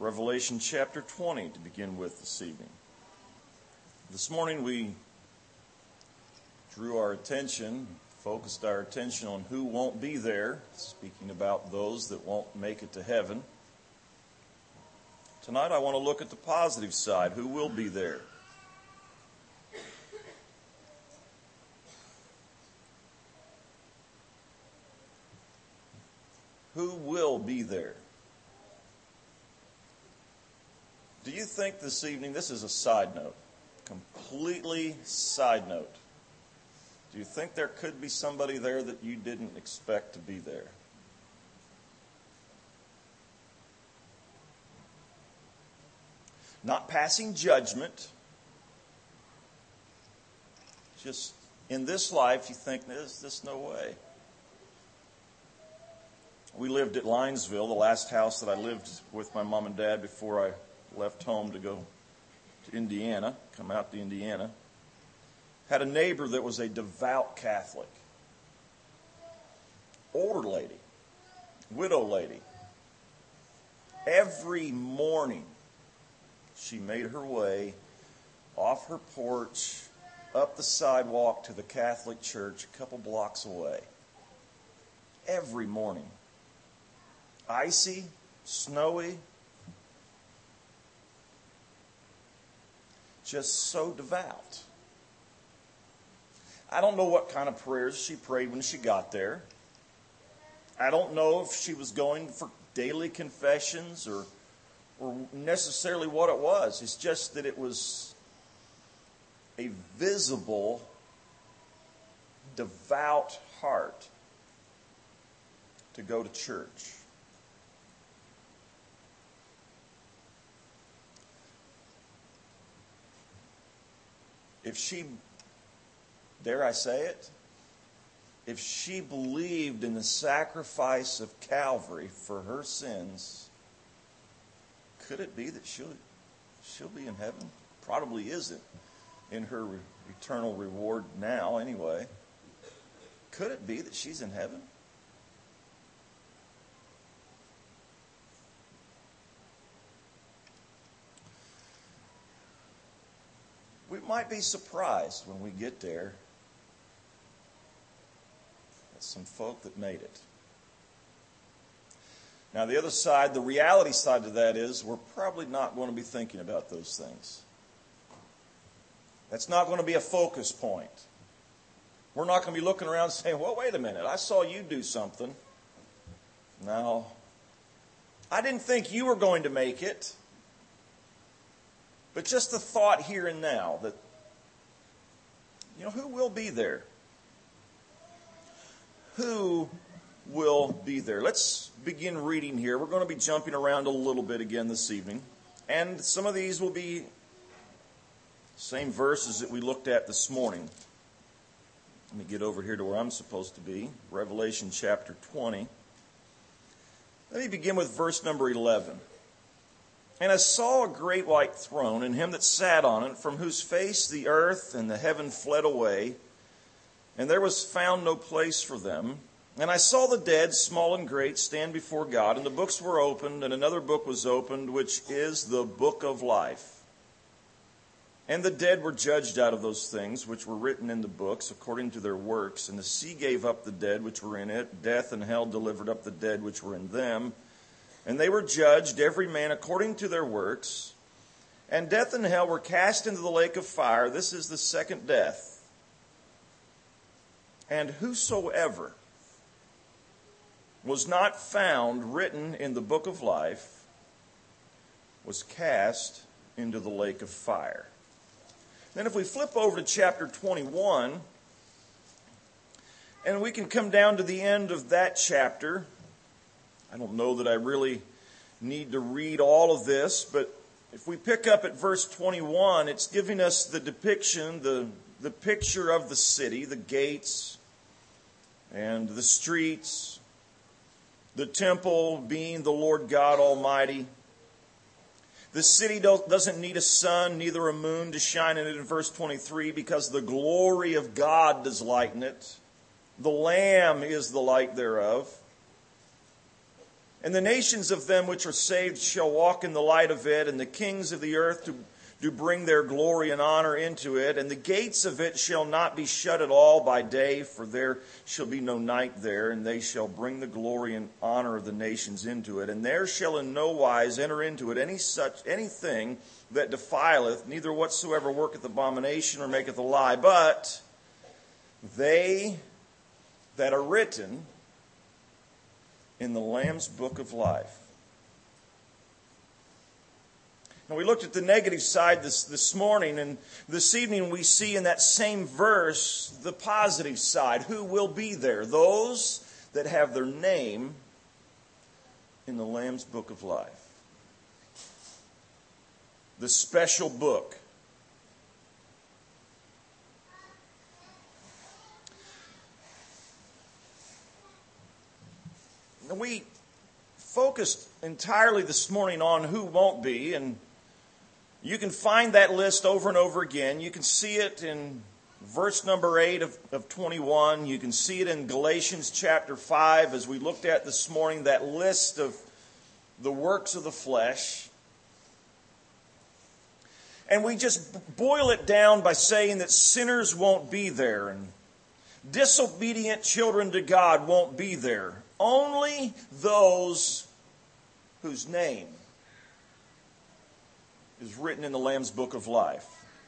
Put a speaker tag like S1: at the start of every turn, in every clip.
S1: Revelation chapter 20 to begin with this evening. This morning we focused our attention on who won't be there, speaking about those that won't make it to heaven. Tonight I want to look at the positive side, who will be there. Who will be there? Do you think this evening, this is a side note, completely side note. Do you think there could be somebody there that you didn't expect to be there? Not passing judgment. Just in this life, you think, there's no way. We lived at Linesville, the last house that I lived with my mom and dad before I left home to go to Indiana, come out to Indiana. Had a neighbor that was a devout Catholic. Older lady, widow lady. Every morning she made her way off her porch, up the sidewalk to the Catholic church a couple blocks away. Every morning. Icy, snowy, just so devout. I don't know what kind of prayers she prayed when she got there. I don't know if she was going for daily confessions or necessarily what it was. It's just that it was a visible, devout heart to go to church. If she, dare I say it, if she believed in the sacrifice of Calvary for her sins, could it be that she'll be in heaven? Probably isn't in her eternal reward now anyway. Could it be that she's in heaven? We might be surprised when we get there at some folk that made it. Now the other side, the reality side of that is we're probably not going to be thinking about those things. That's not going to be a focus point. We're not going to be looking around saying, well, wait a minute, I saw you do something. No, I didn't think you were going to make it. But just the thought here and now that, who will be there? Who will be there? Let's begin reading here. We're going to be jumping around a little bit again this evening. And some of these will be same verses that we looked at this morning. Let me get over here to where I'm supposed to be. Revelation chapter 20. Let me begin with verse number 11. And I saw a great white throne, and him that sat on it, from whose face the earth and the heaven fled away, and there was found no place for them. And I saw the dead, small and great, stand before God, and the books were opened, and another book was opened, which is the book of life. And the dead were judged out of those things which were written in the books, according to their works. And the sea gave up the dead which were in it. Death and hell delivered up the dead which were in them. And they were judged, every man according to their works. And death and hell were cast into the lake of fire. This is the second death. And whosoever was not found written in the book of life was cast into the lake of fire. Then if we flip over to chapter 21, and we can come down to the end of that chapter. I don't know that I really need to read all of this, but if we pick up at verse 21, it's giving us the depiction, the picture of the city, the gates and the streets, the temple being the Lord God Almighty. The city doesn't need a sun, neither a moon to shine in it in verse 23, because the glory of God does lighten it. The Lamb is the light thereof. And the nations of them which are saved shall walk in the light of it, and the kings of the earth do bring their glory and honor into it. And the gates of it shall not be shut at all by day, for there shall be no night there, and they shall bring the glory and honor of the nations into it. And there shall in no wise enter into it anything that defileth, neither whatsoever worketh abomination or maketh a lie, but they that are written in the Lamb's book of life. Now, we looked at the negative side this morning, and this evening we see in that same verse the positive side. Who will be there? Those that have their name in the Lamb's book of life. The special book. We focused entirely this morning on who won't be, and you can find that list over and over again. You can see it in verse number 8 of 21. You can see it in Galatians chapter 5, as we looked at this morning, that list of the works of the flesh. And we just boil it down by saying that sinners won't be there, and disobedient children to God won't be there. Only those whose name is written in the Lamb's book of life.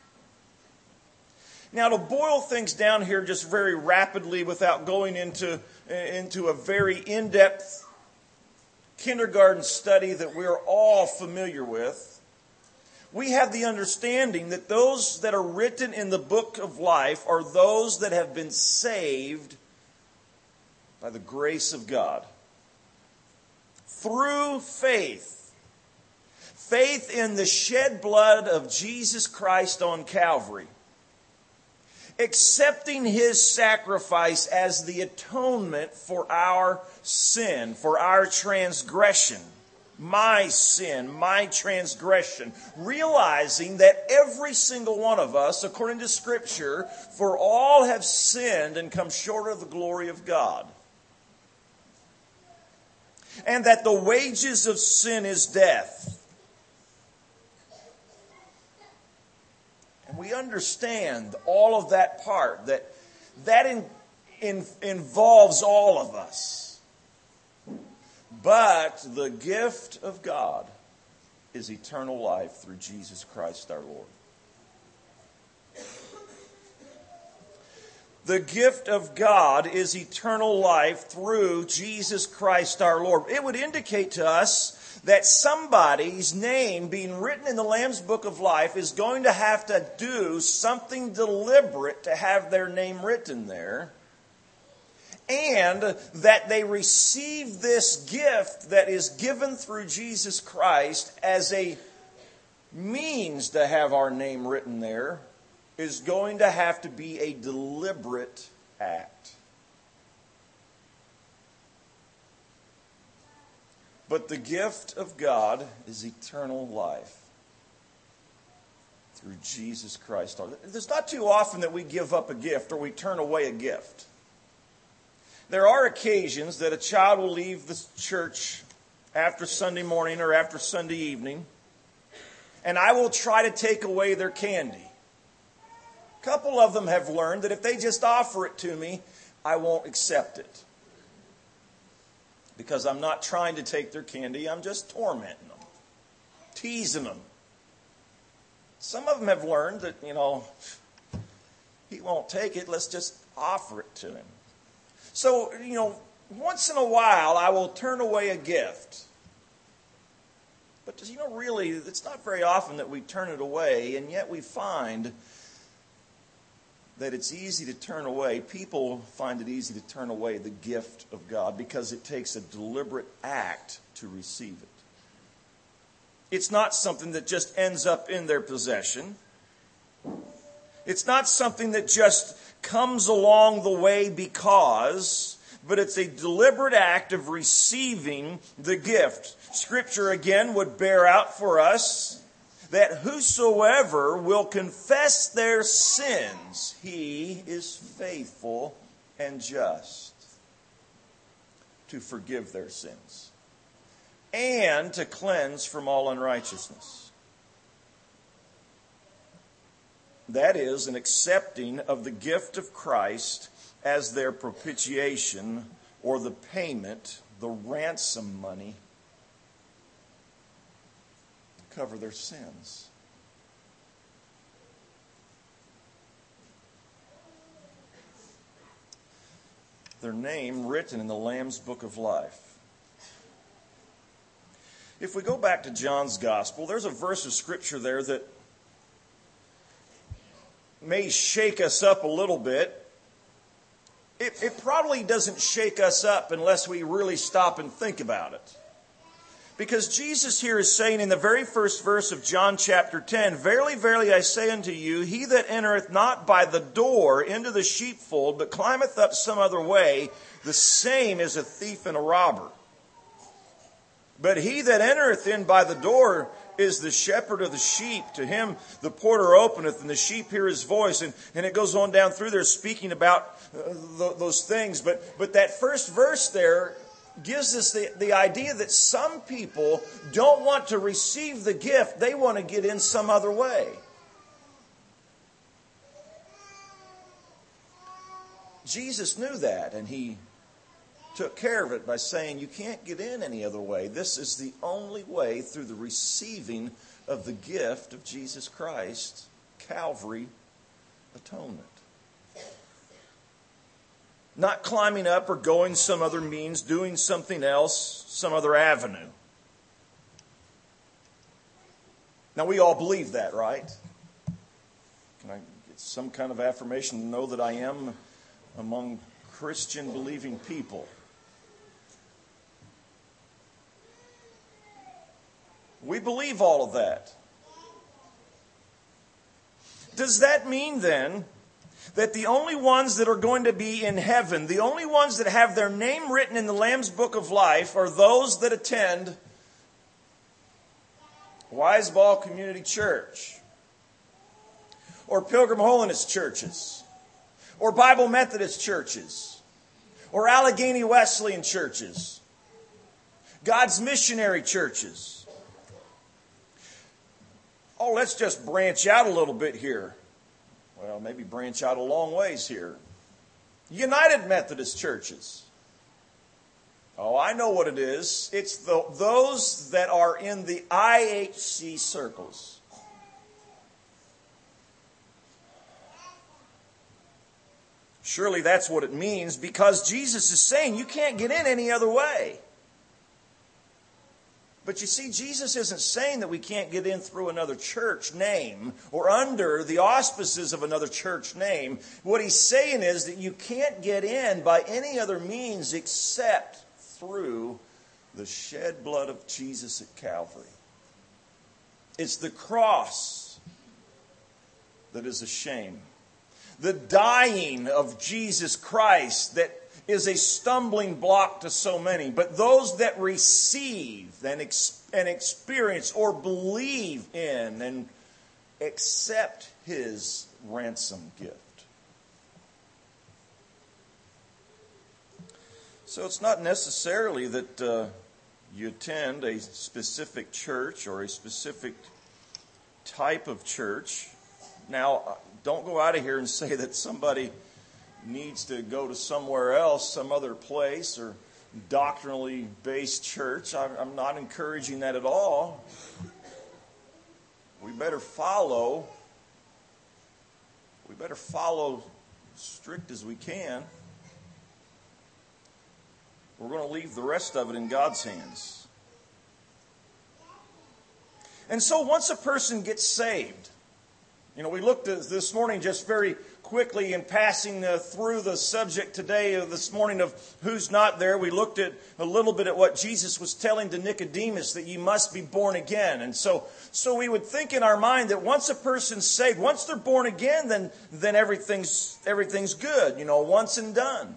S1: Now, to boil things down here just very rapidly without going into a very in-depth kindergarten study that we're all familiar with, we have the understanding that those that are written in the book of life are those that have been saved by the grace of God. Through faith. Faith in the shed blood of Jesus Christ on Calvary. Accepting His sacrifice as the atonement for our sin, for our transgression. My sin, my transgression. Realizing that every single one of us, according to Scripture, for all have sinned and come short of the glory of God. And that the wages of sin is death. And we understand all of that part, that involves all of us. But the gift of God is eternal life through Jesus Christ our Lord. The gift of God is eternal life through Jesus Christ our Lord. It would indicate to us that somebody's name being written in the Lamb's book of life is going to have to do something deliberate to have their name written there. And that they receive this gift that is given through Jesus Christ as a means to have our name written there is going to have to be a deliberate act. But the gift of God is eternal life through Jesus Christ. There's not too often that we give up a gift or we turn away a gift. There are occasions that a child will leave the church after Sunday morning or after Sunday evening, and I will try to take away their candy. A couple of them have learned that if they just offer it to me, I won't accept it. Because I'm not trying to take their candy, I'm just tormenting them, teasing them. Some of them have learned that, he won't take it, let's just offer it to him. So, once in a while I will turn away a gift. But, really, it's not very often that we turn it away, and yet we find that it's easy to turn away. People find it easy to turn away the gift of God because it takes a deliberate act to receive it. It's not something that just ends up in their possession. It's not something that just comes along the way because, but it's a deliberate act of receiving the gift. Scripture again would bear out for us that whosoever will confess their sins, He is faithful and just to forgive their sins. and to cleanse from all unrighteousness. That is, an accepting of the gift of Christ as their propitiation or the payment, the ransom money, to cover their sins. Their name written in the Lamb's Book of Life. If we go back to John's Gospel, there's a verse of Scripture there that may shake us up a little bit. It probably doesn't shake us up unless we really stop and think about it. Because Jesus here is saying in the very first verse of John chapter 10, "Verily, verily, I say unto you, he that entereth not by the door into the sheepfold, but climbeth up some other way, the same is a thief and a robber. But he that entereth in by the door is the shepherd of the sheep. To him the porter openeth, and the sheep hear his voice." And it goes on down through there speaking about those things. But that first verse there gives us the idea that some people don't want to receive the gift. They want to get in some other way. Jesus knew that, and he took care of it by saying, you can't get in any other way. This is the only way, through the receiving of the gift of Jesus Christ, Calvary atonement. Not climbing up or going some other means, doing something else, some other avenue. Now, we all believe that, right? Can I get some kind of affirmation to know that I am among Christian believing people? We believe all of that. Does that mean then that the only ones that are going to be in heaven, the only ones that have their name written in the Lamb's Book of Life, are those that attend Wiseball Community Church, or Pilgrim Holiness churches, or Bible Methodist churches, or Allegheny Wesleyan churches, God's missionary churches? Oh, let's just branch out a little bit here. Well, maybe branch out a long ways here. United Methodist churches. Oh, I know what it is. It's those that are in the IHC circles. Surely that's what it means, because Jesus is saying you can't get in any other way. But you see, Jesus isn't saying that we can't get in through another church name or under the auspices of another church name. What he's saying is that you can't get in by any other means except through the shed blood of Jesus at Calvary. It's the cross that is a shame. The dying of Jesus Christ that is a stumbling block to so many. But those that receive and experience or believe in and accept his ransom gift. So it's not necessarily that you attend a specific church or a specific type of church. Now, don't go out of here and say that somebody needs to go to somewhere else, some other place, or doctrinally based church. I'm not encouraging that at all. We better follow strict as we can. We're going to leave the rest of it in God's hands. And so once a person gets saved, we looked at this morning just very quickly in passing through the subject today, this morning, of who's not there. We looked at a little bit at what Jesus was telling to Nicodemus, that you must be born again. And so we would think in our mind that once a person's saved, once they're born again, then everything's good, once and done.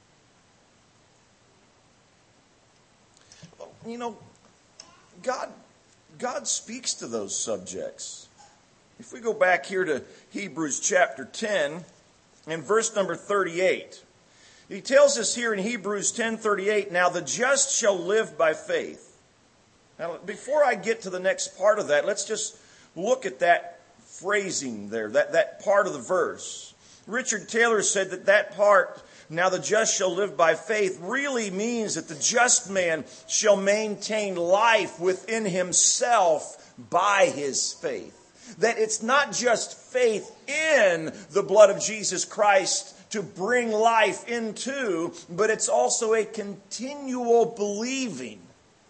S1: God speaks to those subjects. If we go back here to Hebrews chapter 10 and verse number 38, he tells us here in Hebrews 10:38, "Now the just shall live by faith. Now, before I get to the next part of that, let's just look at that phrasing there, that part of the verse. Richard Taylor said that part, now the just shall live by faith, really means that the just man shall maintain life within himself by his faith. That it's not just faith in the blood of Jesus Christ to bring life into, but it's also a continual believing.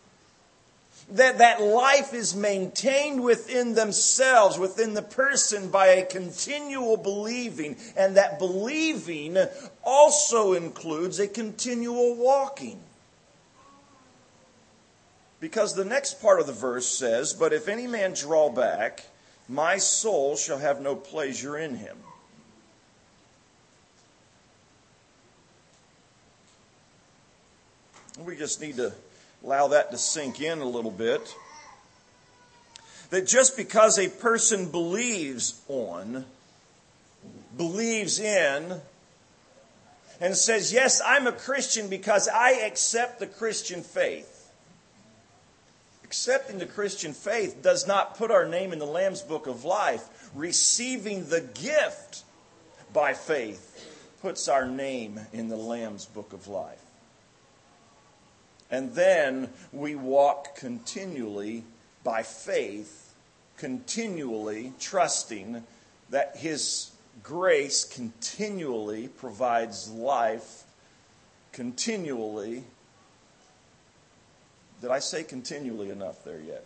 S1: That life is maintained within themselves, within the person, by a continual believing. And that believing also includes a continual walking. Because the next part of the verse says, "But if any man draw back, my soul shall have no pleasure in him." We just need to allow that to sink in a little bit. That just because a person believes in, and says, yes, I'm a Christian because I accept the Christian faith. Accepting the Christian faith does not put our name in the Lamb's Book of Life. Receiving the gift by faith puts our name in the Lamb's Book of Life. And then we walk continually by faith, continually trusting that His grace continually provides life, continually. Did I say continually enough there yet?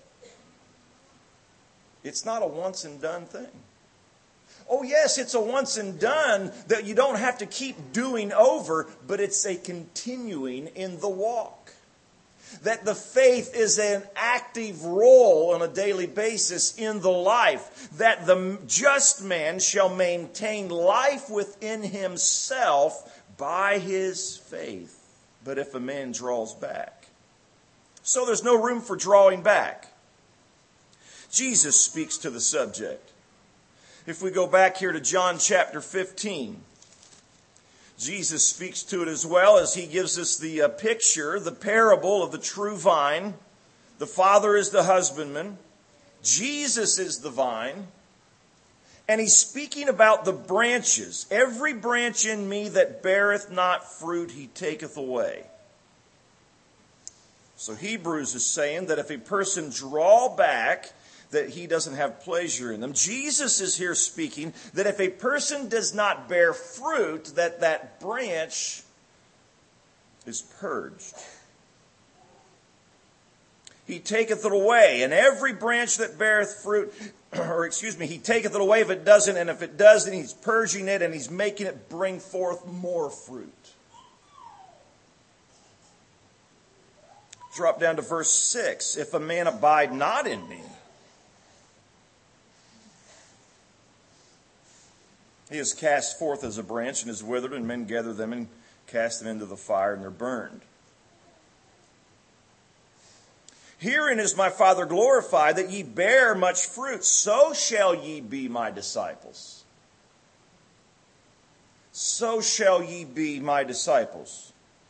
S1: It's not a once and done thing. Oh yes, it's a once and done that you don't have to keep doing over, but it's a continuing in the walk. That the faith is an active role on a daily basis in the life. That the just man shall maintain life within himself by his faith. But if a man draws back. So there's no room for drawing back. Jesus speaks to the subject. If we go back here to John chapter 15, Jesus speaks to it as well as he gives us the picture, the parable of the true vine. The Father is the husbandman. Jesus is the vine. And he's speaking about the branches. Every branch in me that beareth not fruit, he taketh away. So Hebrews is saying that if a person draw back, that he doesn't have pleasure in them. Jesus is here speaking that if a person does not bear fruit, that branch is purged. He taketh it away, and every branch that beareth fruit, he taketh it away if it doesn't, and if it does, then he's purging it and he's making it bring forth more fruit. Drop down to verse 6. If a man abide not in me, he is cast forth as a branch and is withered, and men gather them and cast them into the fire, and they're burned. Herein is my Father glorified, that ye bear much fruit. So shall ye be my disciples. So shall ye be my disciples.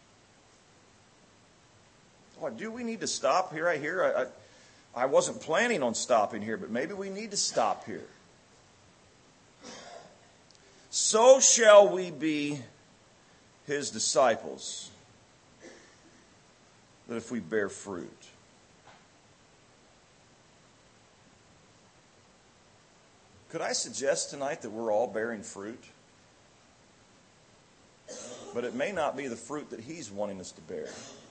S1: Oh, do we need to stop here? I wasn't planning on stopping here, but maybe we need to stop here. So shall we be his disciples, that if we bear fruit. Could I suggest tonight that we're all bearing fruit? But it may not be the fruit that he's wanting us to bear.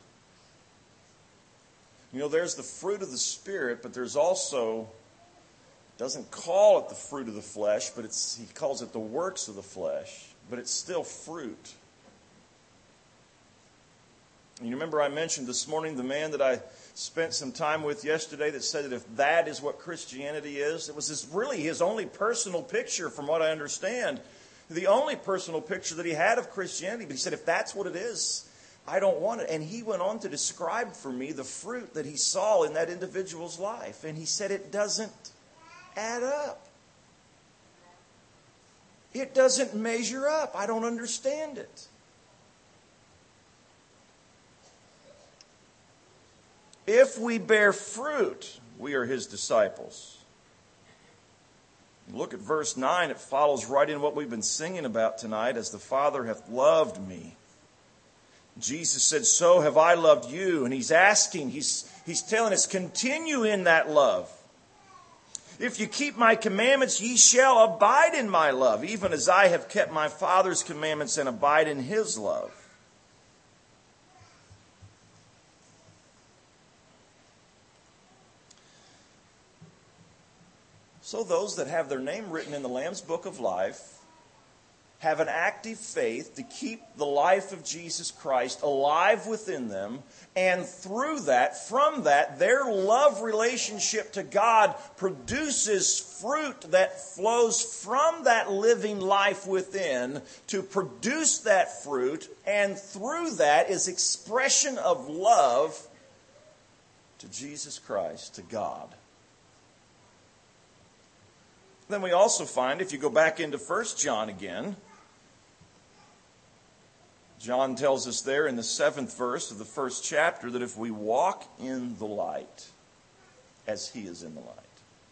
S1: You know, there's the fruit of the Spirit, but there's also, doesn't call it the fruit of the flesh, but he calls it the works of the flesh, but it's still fruit. And you remember I mentioned this morning the man that I spent some time with yesterday that said that if that is what Christianity is, it was really his only personal picture, from what I understand, the only personal picture that he had of Christianity. But he said, if that's what it is, I don't want it. And he went on to describe for me the fruit that he saw in that individual's life. And he said it doesn't add up. It doesn't measure up. I don't understand it. If we bear fruit, we are his disciples. Look at verse 9. It follows right in what we've been singing about tonight. As the Father hath loved me. Jesus said, so have I loved you. And he's asking, he's telling us, continue in that love. If you keep my commandments, ye shall abide in my love, even as I have kept my Father's commandments and abide in his love. So those that have their name written in the Lamb's Book of Life have an active faith to keep the life of Jesus Christ alive within them, and through that, from that, their love relationship to God produces fruit that flows from that living life within to produce that fruit, and through that is expression of love to Jesus Christ, to God. Then we also find, if you go back into 1 John again, John tells us there in the 7th verse of the 1st chapter that if we walk in the light as he is in the light.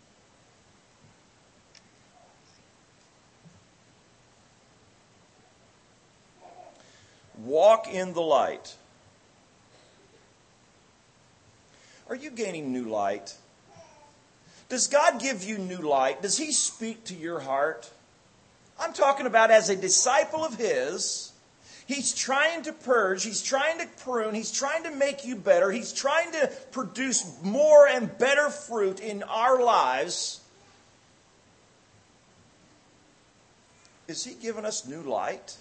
S1: Walk in the light. Are you gaining new light? Does God give you new light? Does he speak to your heart? I'm talking about as a disciple of his. He's trying to purge, he's trying to prune, he's trying to make you better, he's trying to produce more and better fruit in our lives. Is he giving us new light?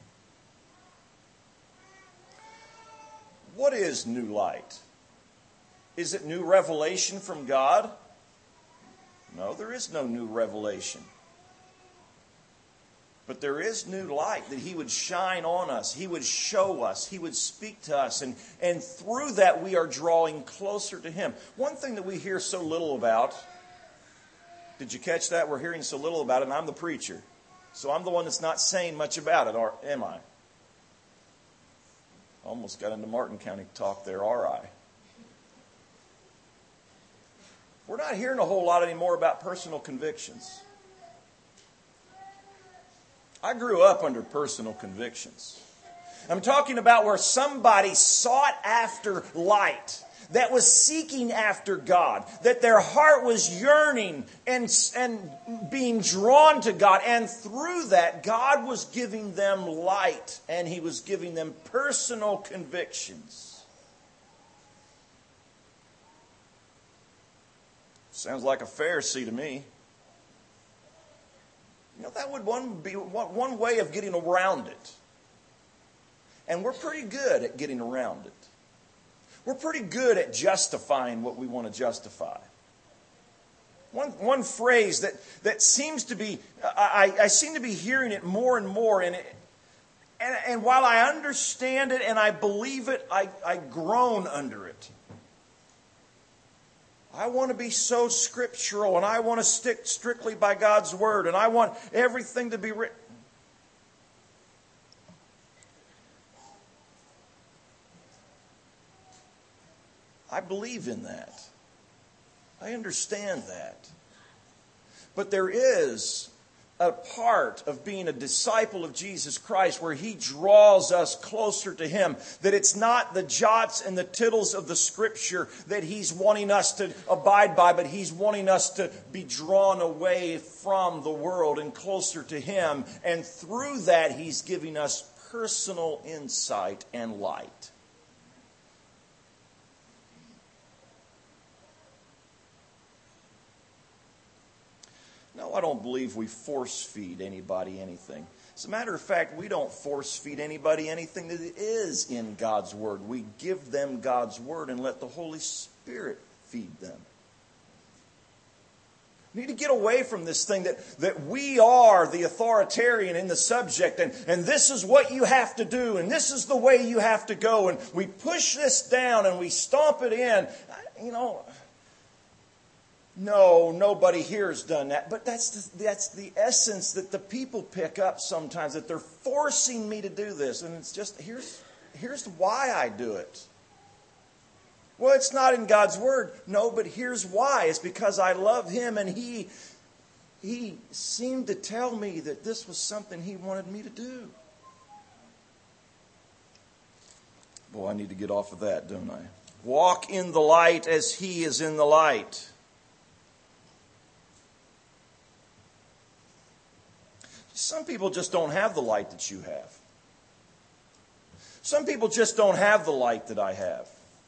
S1: What is new light? Is it new revelation from God? No, there is no new revelation. But there is new light that he would shine on us. He would show us. He would speak to us. And through that we are drawing closer to him. One thing that we hear so little about, did you catch that? We're hearing so little about it, and I'm the preacher. So I'm the one that's not saying much about it, or am I? Almost got into Martin County talk there, are I? We're not hearing a whole lot anymore about personal convictions. I grew up under personal convictions. I'm talking about where somebody sought after light, that was seeking after God, that their heart was yearning and being drawn to God. And through that, God was giving them light, and he was giving them personal convictions. Sounds like a Pharisee to me. You know, that would be one way of getting around it. And we're pretty good at getting around it. We're pretty good at justifying what we want to justify. One phrase that seems to be, I seem to be hearing it more and more, and while I understand it and I believe it, I groan under it. I want to be so scriptural, and I want to stick strictly by God's word, and I want everything to be written. I believe in that. I understand that. But there is a part of being a disciple of Jesus Christ where he draws us closer to him. That it's not the jots and the tittles of the scripture that he's wanting us to abide by, but he's wanting us to be drawn away from the world and closer to him. And through that, he's giving us personal insight and light. No, I don't believe we force feed anybody anything. As a matter of fact, we don't force feed anybody anything that is in God's Word. We give them God's Word and let the Holy Spirit feed them. We need to get away from this thing that we are the authoritarian in the subject, and this is what you have to do, and this is the way you have to go, and we push this down and we stomp it in. You know, no, nobody here has done that. But that's the essence that the people pick up sometimes, that they're forcing me to do this. And it's just, here's why I do it. Well, it's not in God's Word. No, but here's why. It's because I love Him, and He seemed to tell me that this was something He wanted me to do. Boy, I need to get off of that, don't I? Walk in the light as He is in the light. Some people just don't have the light that you have. Some people just don't have the light that I have.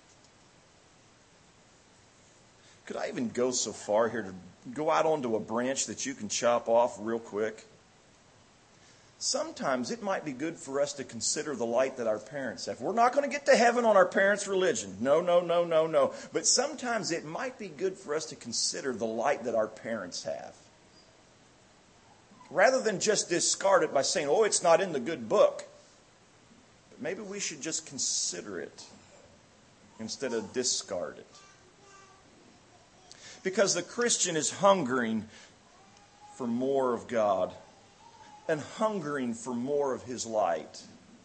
S1: Could I even go so far here to go out onto a branch that you can chop off real quick? Sometimes it might be good for us to consider the light that our parents have. We're not going to get to heaven on our parents' religion. No. But sometimes it might be good for us to consider the light that our parents have. Rather than just discard it by saying, oh, it's not in the good book. But maybe we should just consider it instead of discard it. Because the Christian is hungering for more of God and hungering for more of His light.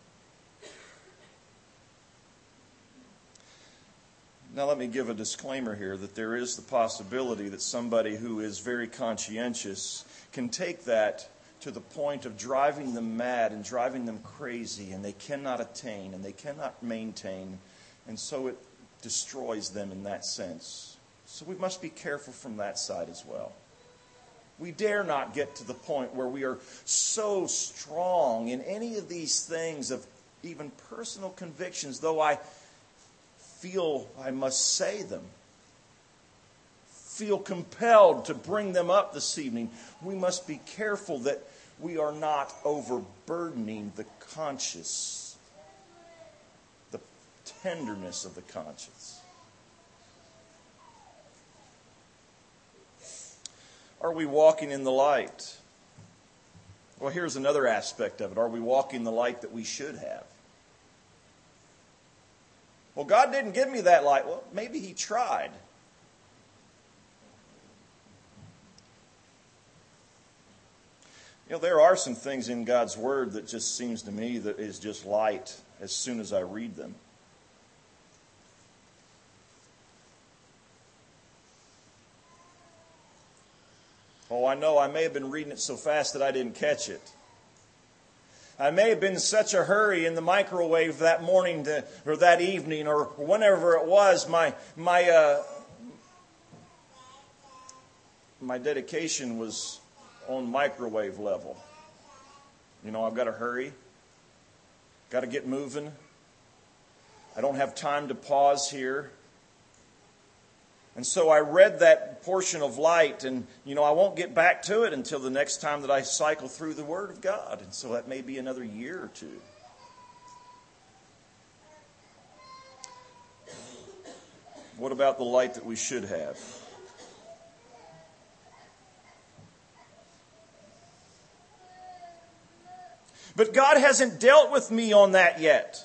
S1: Now let me give a disclaimer here that there is the possibility that somebody who is very conscientious can take that to the point of driving them mad and driving them crazy, and they cannot attain and they cannot maintain, and so it destroys them in that sense. So we must be careful from that side as well. We dare not get to the point where we are so strong in any of these things of even personal convictions, though I feel I must say them, feel compelled to bring them up this evening. We must be careful that we are not overburdening the conscience, the tenderness of the conscience. Are we walking in the light? Well, here's another aspect of it. Are we walking the light that we should have? Well, God didn't give me that light. Well, maybe He tried. You know, there are some things in God's Word that just seems to me that is just light as soon as I read them. Oh, I know I may have been reading it so fast that I didn't catch it. I may have been in such a hurry in the microwave that morning or that evening or whenever it was. My dedication was on microwave level. You know, I've got to hurry. Got to get moving. I don't have time to pause here. And so I read that portion of light, and, you know, I won't get back to it until the next time that I cycle through the Word of God. And so that may be another year or two. What about the light that we should have? But God hasn't dealt with me on that yet.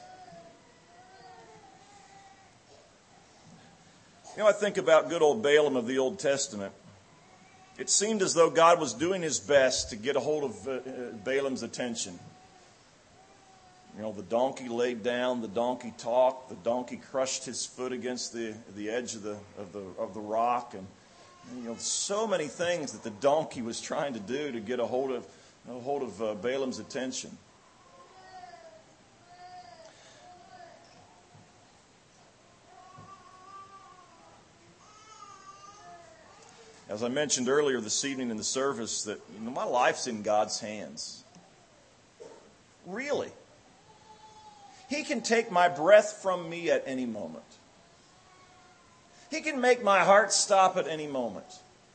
S1: You know, I think about good old Balaam of the Old Testament. It seemed as though God was doing His best to get a hold of Balaam's attention. You know, the donkey laid down, the donkey talked, the donkey crushed his foot against the edge of the rock, and you know, so many things that the donkey was trying to do to get a hold of Balaam's attention. As I mentioned earlier this evening in the service, that my life's in God's hands. Really. He can take my breath from me at any moment. He can make my heart stop at any moment.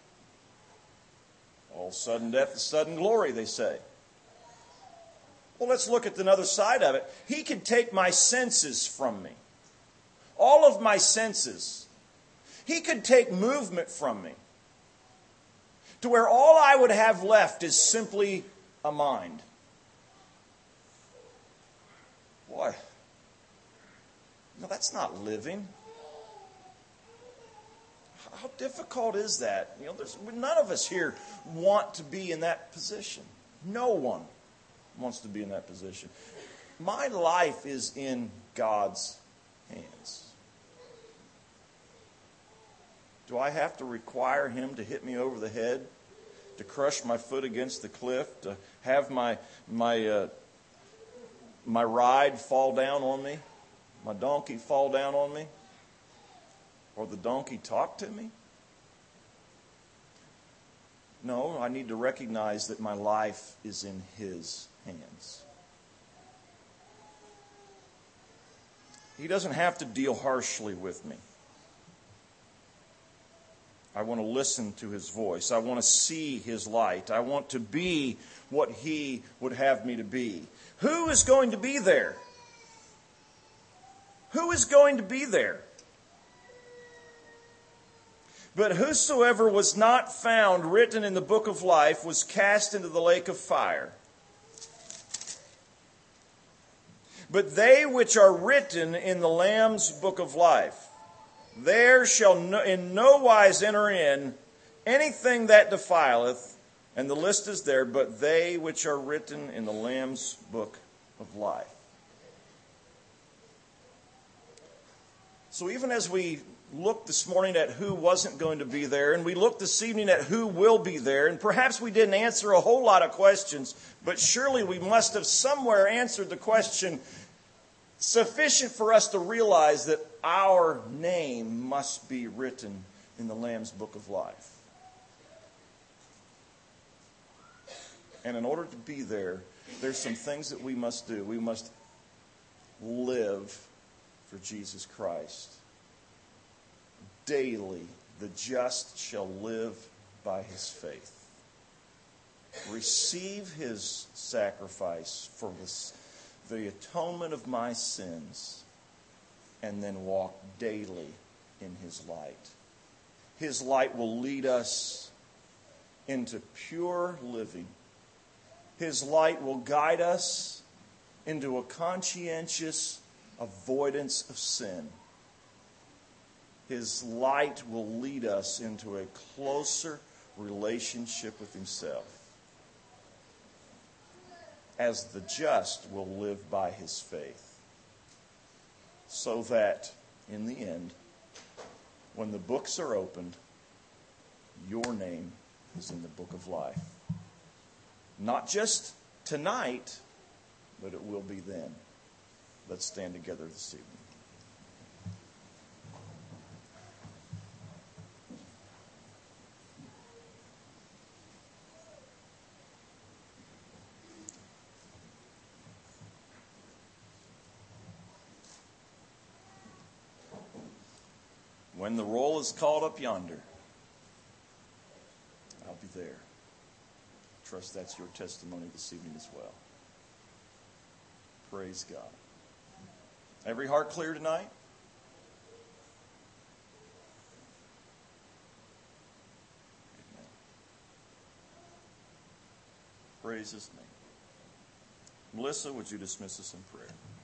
S1: All sudden death is sudden glory, they say. Well, let's look at another side of it. He can take my senses from me. All of my senses. He could take movement from me, to where all I would have left is simply a mind. Boy, no, that's not living. How difficult is that? You know, none of us here want to be in that position. No one wants to be in that position. My life is in God's hands. Do I have to require him to hit me over the head, to crush my foot against the cliff, to have my ride fall down on me, my donkey fall down on me, or the donkey talk to me? No, I need to recognize that my life is in his hands. He doesn't have to deal harshly with me. I want to listen to his voice. I want to see his light. I want to be what he would have me to be. Who is going to be there? Who is going to be there? But whosoever was not found written in the book of life was cast into the lake of fire. But they which are written in the Lamb's book of life, there shall in no wise enter in anything that defileth, and the list is there, but they which are written in the Lamb's book of life. So even as we looked this morning at who wasn't going to be there, and we looked this evening at who will be there, and perhaps we didn't answer a whole lot of questions, but surely we must have somewhere answered the question sufficient for us to realize that our name must be written in the Lamb's book of life. And in order to be there, there's some things that we must do. We must live for Jesus Christ. Daily, the just shall live by his faith. Receive his sacrifice for the atonement of my sins, and then walk daily in his light. His light will lead us into pure living. His light will guide us into a conscientious avoidance of sin. His light will lead us into a closer relationship with himself, as the just will live by his faith. So that, in the end, when the books are opened, your name is in the book of life. Not just tonight, but it will be then. Let's stand together this evening. When the roll is called up yonder, I'll be there. Trust that's your testimony this evening as well. Praise God. Every heart clear tonight? Amen. Praise his name. Melissa, would you dismiss us in prayer?